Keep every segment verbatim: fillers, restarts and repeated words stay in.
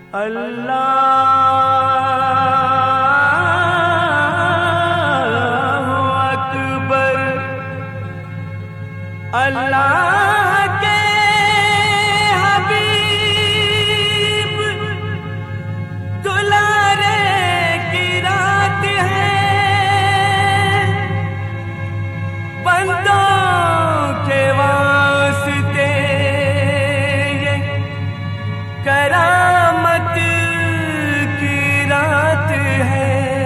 अल्लाहु अकबर। अल्लाह के हबीब दुलारे की रात है, बंदों के वास्ते ये करामत की रात है।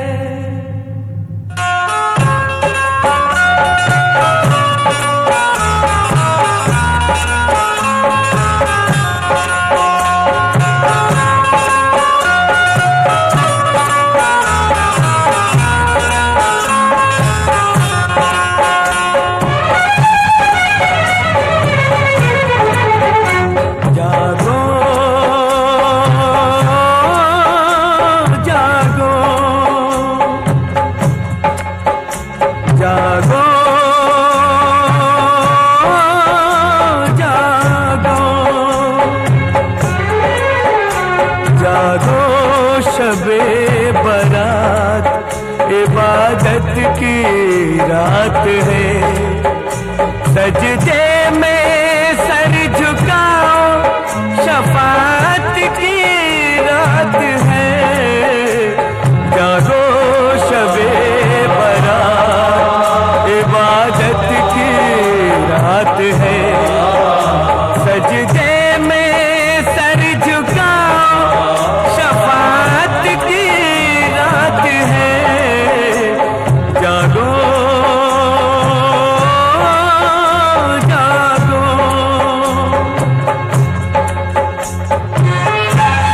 जागो जागो जागो शबे बरात इबादत की रात है। सजदे में सर झुकाओ शफाअत की रात है। जागो शबे बरात इबादत की रात है। सजदे में सर झुकाओ शफाअत की रात है। जागो जागो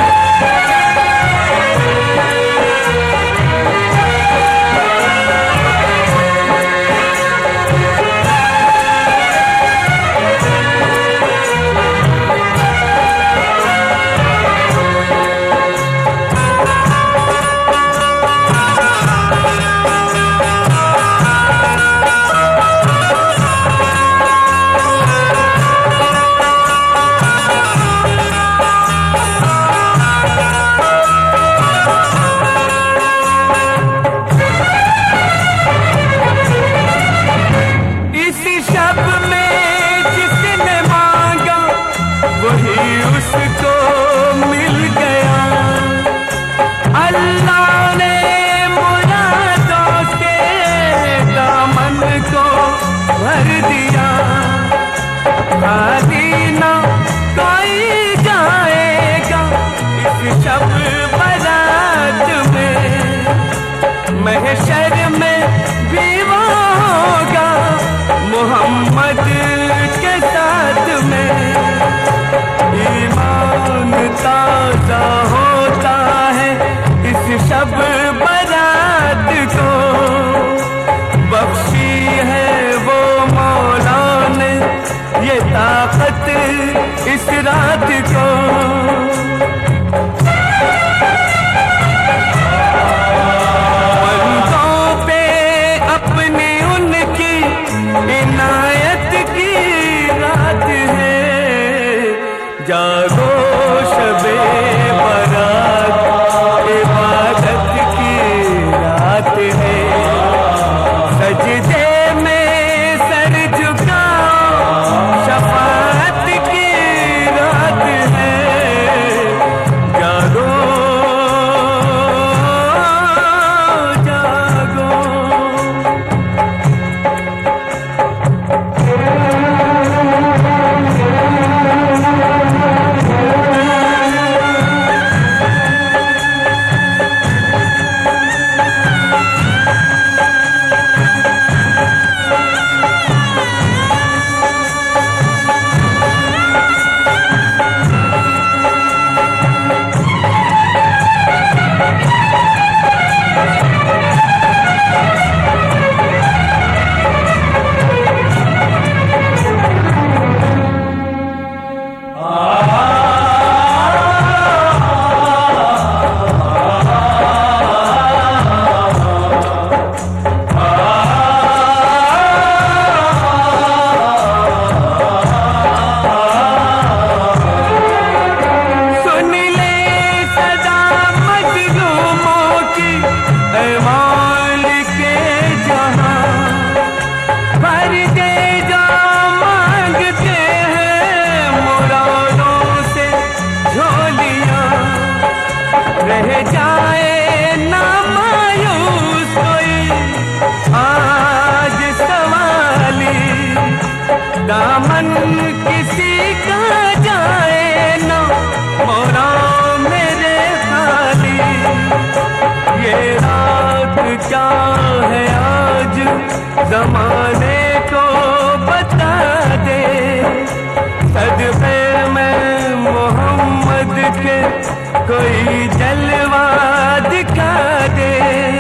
मोहम्मद के कोई जलवा दिखा दे।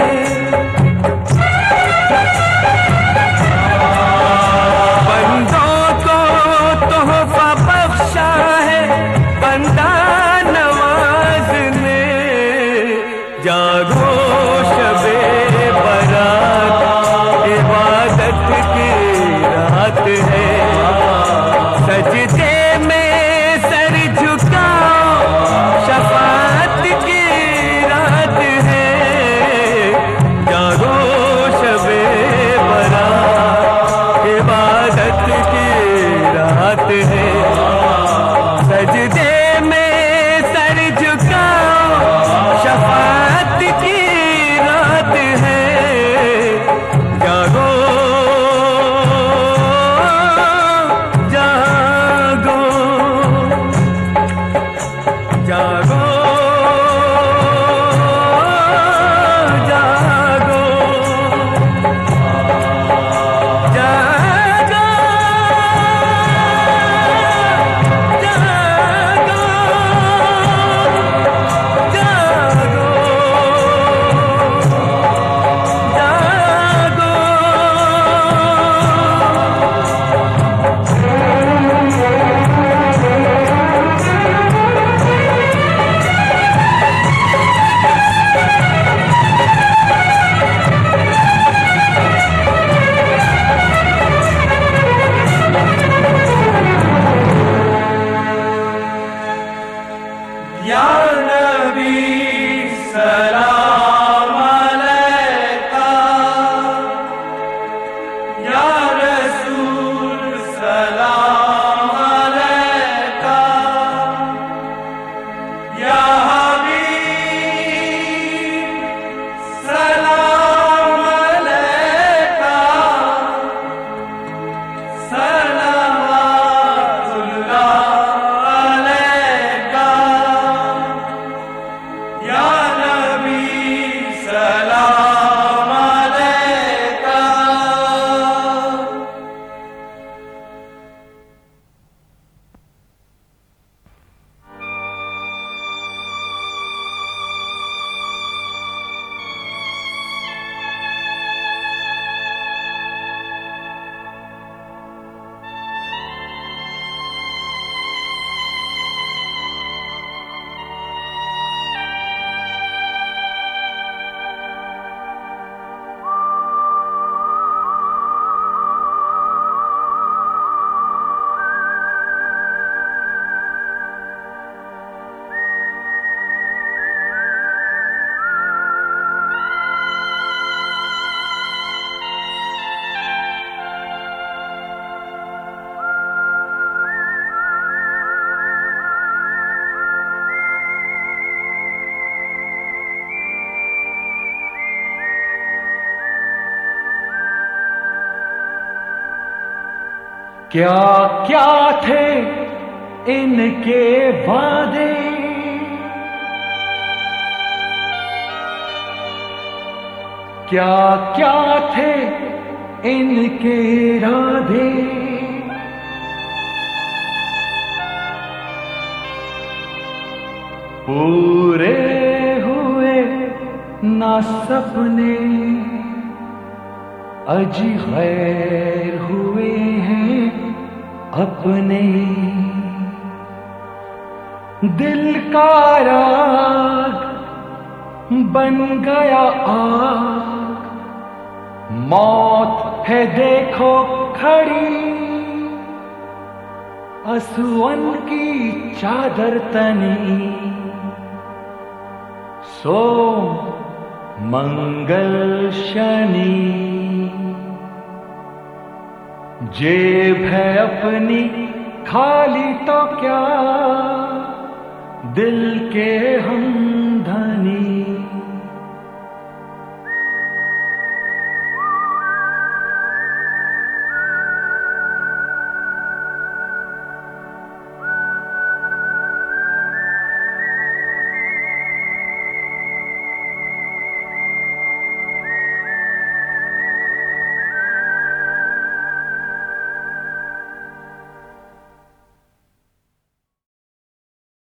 बंदों को तोहफा बख्शा है बंदा नवाज ने। जागो शबे बरात इबादत की रात है। सजदे में सर झुकाओ शफाअत की रात है। जागो शबे बरात इबादत की रात है। सजदे में सर झुकाओ शफाअत की रात है। जागो जागो जागो जागो या नबी सलाम अलैका, या रसूल सलाम अलैका, या हबीब सलाम अलैका, सलावतुल्लाह क्या क्या थे इनके वादे, क्या क्या थे इनके इरादे। पूरे हुए ना सपने, अजी गैर हुए हैं अपने। दिल का राग बन गया आग, मौत है देखो खड़ी, असुअन की चादर तनी। सो मंगल शनि, जेब है अपनी खाली तो क्या दिल के हम